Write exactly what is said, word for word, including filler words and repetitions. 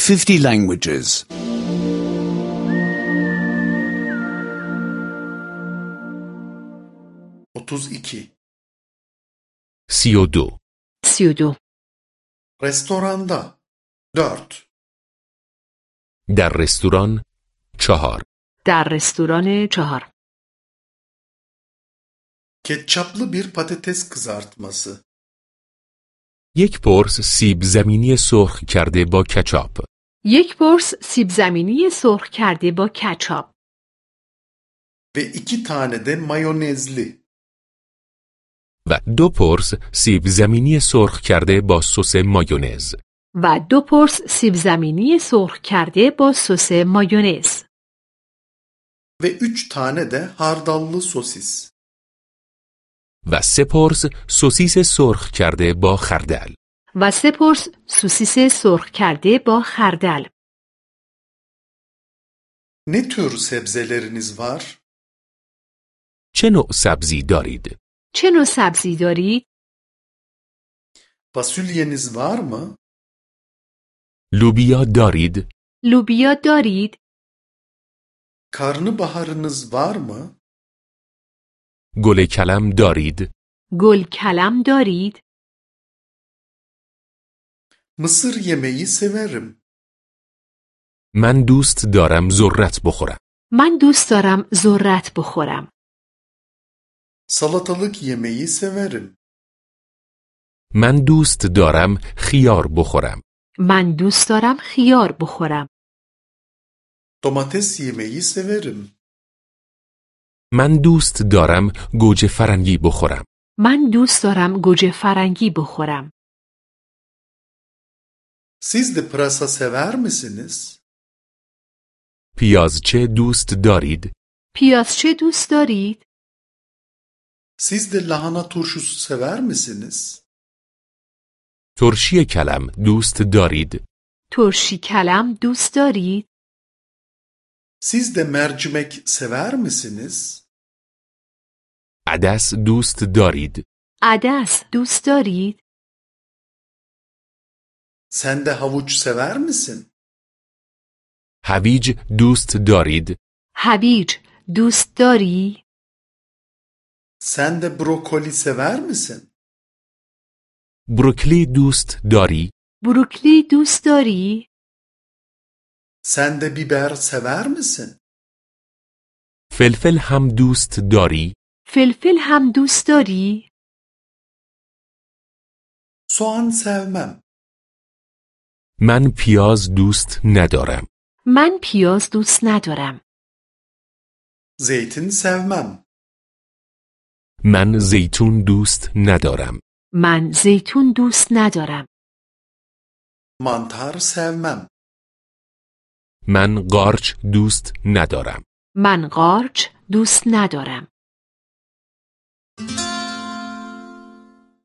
fifty languages. otuz iki. سی و دو. سی و دو. Restoranda. dört. در رستوران چهار. در رستوران چهار. Ketçaplı bir patates kızartması. یک پرس سیب زمینی سرخ کرده با کچاپ. یک پرس سیب زمینی سرخ کرده با کچاپ. Ve iki tane de mayonezli. و دو پرس سیب زمینی سرخ کرده با سس مایونز. و دو پرس سیب زمینی سرخ کرده با سس مایونز. Ve üç tane de hardallı sosis. و سه پرس سوسیس سرخ کرده با خردل. و سه پرس سوسیس سرخ کرده با خردل. Ne tür sebzeleriniz var? چه نوع سبزی دارید؟ چه نوع سبزی دارید؟ Fasulyeniz var mı? لوبیا دارید؟ لوبیا دارید؟ Karnabaharınız var mı? گل کلم دارید؟ گل کلم دارید؟ Mısır yemeği severim. من دوست دارم ذرت بخورم. من دوست دارم ذرت بخورم. Salatalık yemeği severim. من دوست دارم خیار بخورم. من دوست دارم خیار بخورم. Domates yemeği severim. من دوست دارم گوجه فرنگی بخورم. من دوست دارم گوجه فرنگی بخورم. Siz de pırasa sever misiniz? پیازچه دوست دارید؟ پیازچه دوست دارید؟ Siz de lahana turşusu sever misiniz? ترشی کلم دوست دارید؟ ترشی کلم دوست دارید؟ Siz de mercimek sever misiniz? عدس دوست دارید؟ عدس دوست دارید؟ Sen de havuç sever misin? هویج دوست دارید؟ هویج دوست داری؟ Sen de brokoli sever misin? بروکلی دوست داری؟ بروکلی دوست داری؟ Sen de biber sever misin? فلفل هم دوست داری؟ فلفل هم دوست داری؟ Soğan sevmem. من پیاز دوست ندارم. من پیاز دوست ندارم. Zeytin sevmem. من زیتون دوست ندارم. من زیتون دوست ندارم. Mantar sevmem. من قارچ دوست ندارم. من قارچ دوست ندارم.